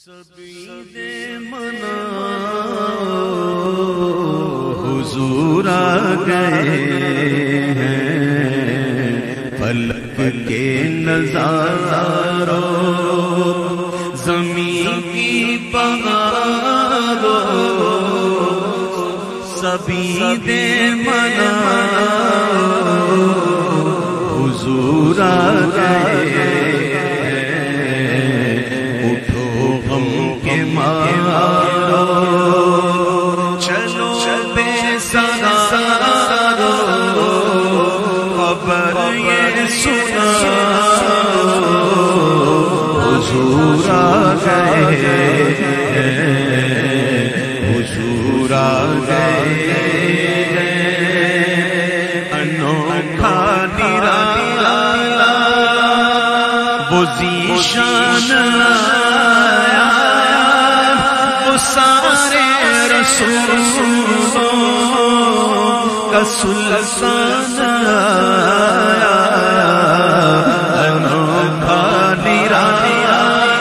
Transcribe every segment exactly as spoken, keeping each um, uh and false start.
سبید منا حضور آ گئے ہیں، فلک کے نظاروں زمین کی بہاروں، سبید منا حضور آ گئے، چلو بے سہارو خبر یہ سنا حضور آ گئے، حضور آ گئے، انوکھا نرالا وہ ذیشان آیا، وہ سارے رسولوں کا سلطان آیا، انوکھا نرالا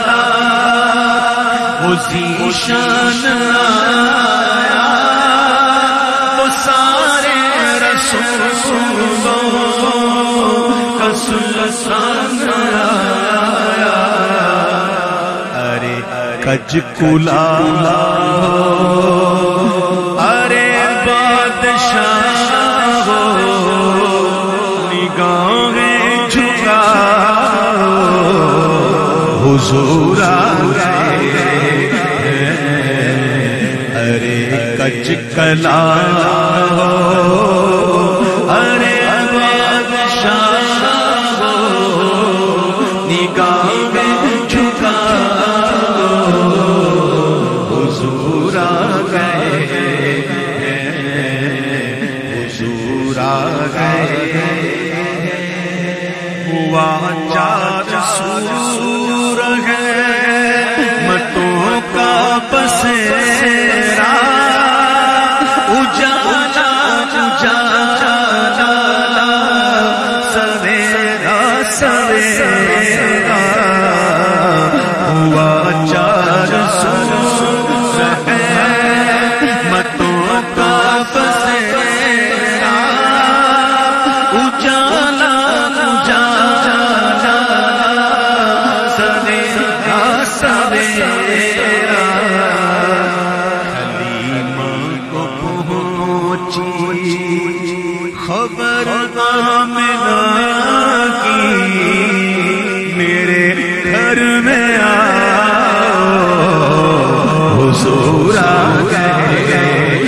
وہ ذیشان آیا، وہ سارے رسولوں کا سلطان آیا، ارے کج کلا ارے بادشاہ نگاہیں جھکا حضور آ گئے، ارے کج کلا ارے بادشاہ نگاہیں جھکا حضور آ گئے، حضور آ گئے، ہوا چار سور ہے متوں کا بسیرا، اجالا اجالا سویرا سویرا، ہوا چار سور ہے متوں کا بسیرا، اجالا اجالا سویرا سویرا، حلیمہ کو پہنچی خبر آمنہ کی، میرے گھر میں آؤ حضور آ گئے،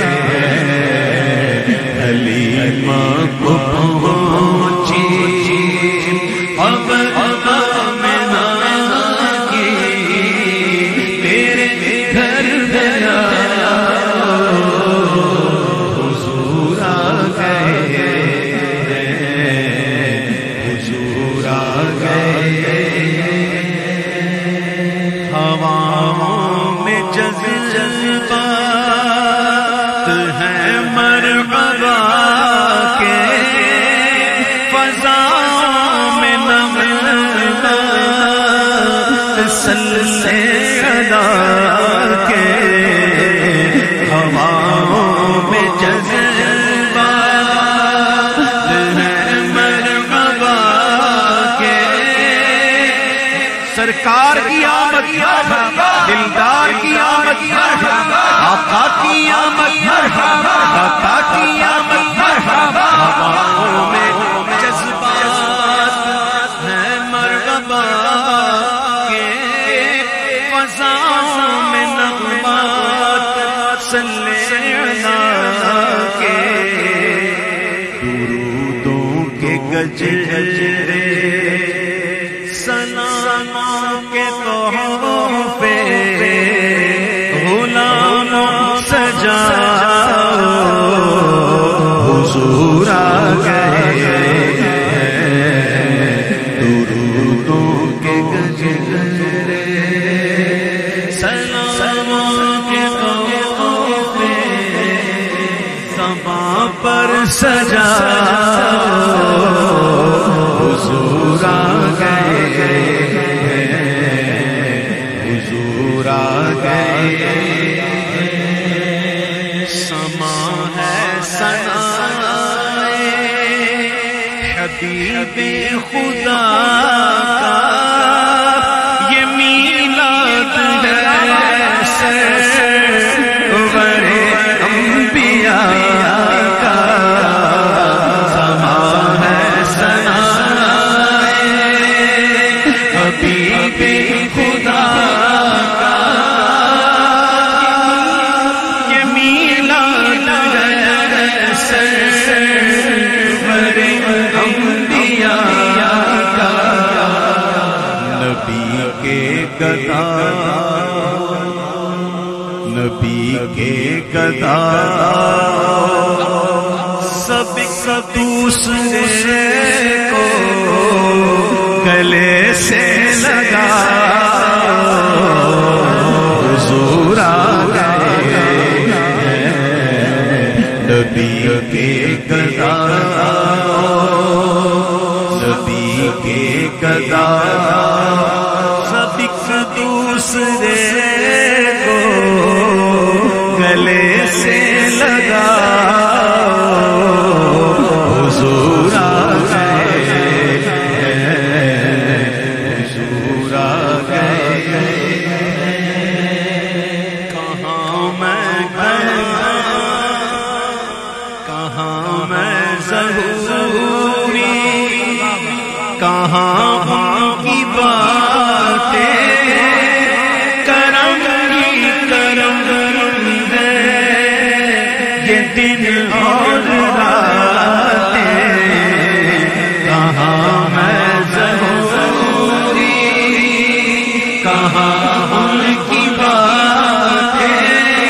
حلیمہ کو پہنچی خبر آمنہ کی، میرے گھر میں آؤ حضور آ گئے، حضور آ گئے، ہواؤں میں جذبات ہیں مرحبا کے، فضاؤں میں نغمات سلسلے ادا کے، ہواؤں میں جذبات ہیں مرحبا کے، سرکار کی آمد مرحبا، دلدار کی آمد مرحبا، آقا کی آمد مرحبا، آقا کی آمد مرحبا، ہواؤں میں جذبات ہیں مرحبا کے، فضاؤں میں نغمات صلی اللہ کے، درودوں کے گجرے سلام کے تحفے غلاموں سجاؤ حضور آ گئے، درودوں کے گجرے سلام کے تحفے سبا پر سجاؤ حضور آ گئے، حضور آ گئے، سما ہے ثنائے حبیب خدا کا، یہ میلاد ہے سرور انبیاء کا، سما ہے ثنائے حبیب خدا کا، یہ میلاد ہے سرور انبیاء کا، نبی کے گدا نبی کے گدا سب سب دوسرے کو گلے سے لگا، حضور آ گئے، نبی کے گدا نبی کے گدا سب دوسرے کو گلے سے لگا، حضور آ گئے، حضور آ گئے، کہاں میں کہاں میں ظہوری، کہاں ان کی باتیں، کرم ہی کرم ہے یہ دن اور راتیں، کہاں میں ظہوری، کہاں ان کی باتیں،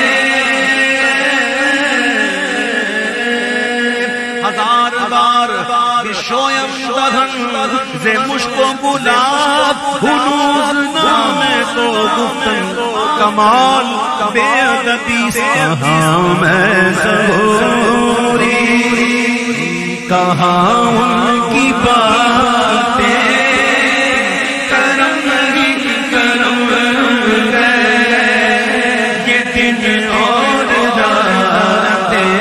ہزار بار شویم دہن ز مشک و گلاب، ہنوز نام تو گفتن کمال بے ادبی، کہاں میں ظہوری، کہاں ان کی باتیں، کرم ہی کرم ہے یہ دن اور راتیں،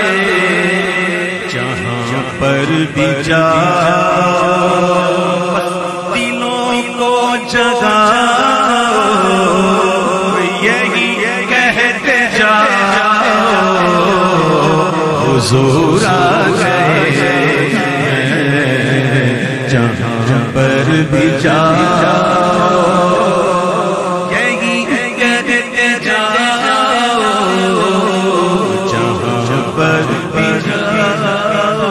جہاں پر بھی جاؤ دلوں کو جگاؤ، یہی کہتے جاؤ، حضور آ گئے، جہاں پر بھی جاؤ یہی کہتے جاؤ، جہاں پر بھی جاؤ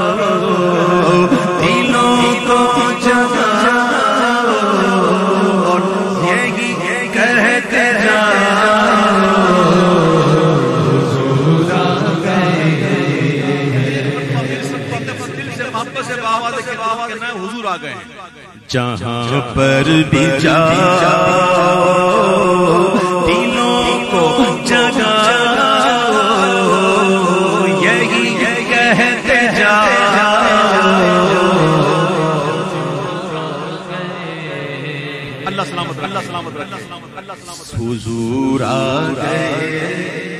دلوں کو جگاؤ، یہی کہتے جاؤ، حضور آ گئے، حضور آ گئے، جہاں پر بھی جاؤ دلوں کو جگاؤ، یہی کہتے جاؤ، اللہ سلامت رکھے، اللہ سلامت رکھے، اللہ سلامت رکھے، حضور آ گئے،